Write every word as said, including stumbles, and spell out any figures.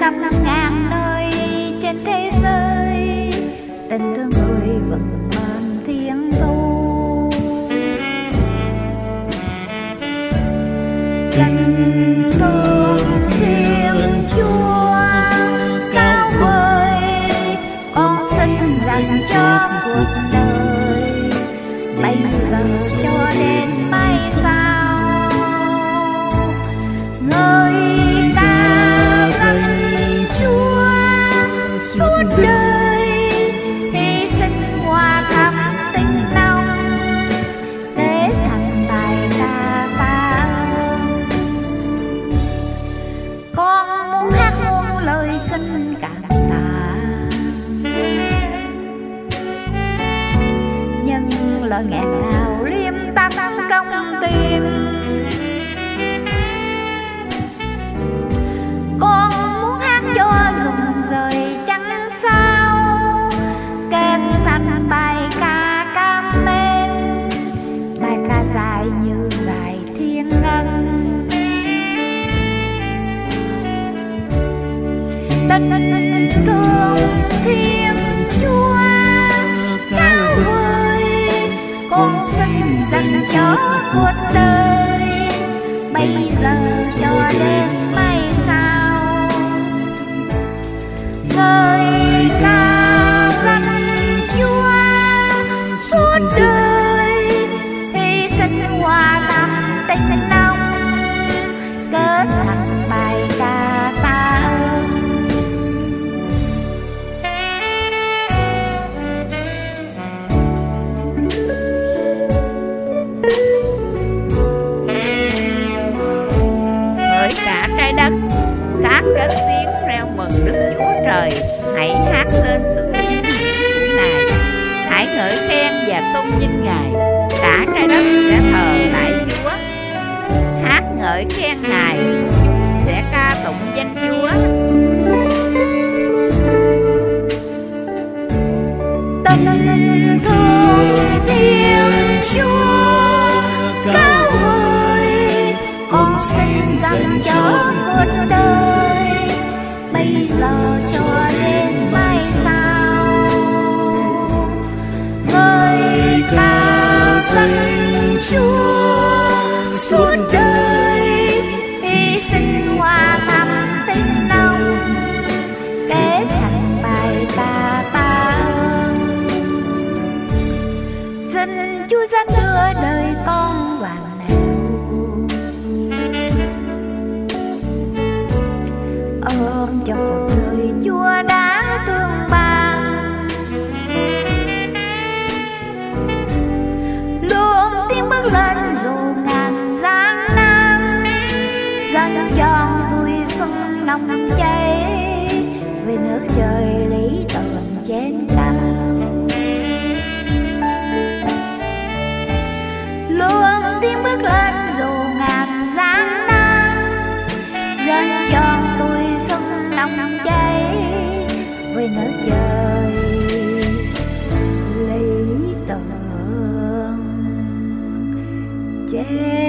trăm ngàn nơi trên thế giới, tình thương người vẫn mang thiên thu. Tình thương Thiên Chúa cao vời, con xin dành cho cuộc đời, bây giờ cho đến mai sau. Ngợi ca danh Chúa suốt đời, hy sinh hòa thắm tình nồng, để thành bài ca ta ơn. Con muốn hát muôn lời kinh cảm tạ, nhưng lời nghẹn ngào liêm tắc trong tim. Con muốn hát cho rụng rời trăng sao, kèm thành bài ca cam bên, bài ca dài như dài thiên ngân. Tình thương Thiên Chúa cao vời, con xin dành cho cuộc đời, bây giờ cho đến mai sau. Ngợi ca danh Chúa suốt đời, hy sinh hòa thắm tình nồng, kết thành bài ca ta ơn. Hỡi cả trái đất, khát cất tiếng reo mừng Đức Chúa Trời, hãy hát lên sự vinh hiển của Ngài, hãy ngợi khen và tôn vinh Ngài. Cả trái đất sẽ thờ lại Chúa, hát ngợi khen Ngài, chúng sẽ ca tụng danh Chúa. Tình thương Thiên Chúa cao vời, con xin dành cho cuộc đời, bây giờ cho đến mai sau. Ngợi ca danh Chúa suốt đời, hy sinh hòa thắm tình nồng, kết thành bài ca ta ơn. Xin Chúa dẫn đưa đời con vàng nẻo, ôm cho cuộc đời Chúa đã thương ban, luôn tiến bước lên dù ngàn gian nan, dâng cho tuổi xuân nồng cháy, về nước trời lý tưởng trên cao. Luôn tiến bước lên dù ngàn gian nan, dâng cho tuổi xuân nồng cháy, về nước trời lý tưởng trên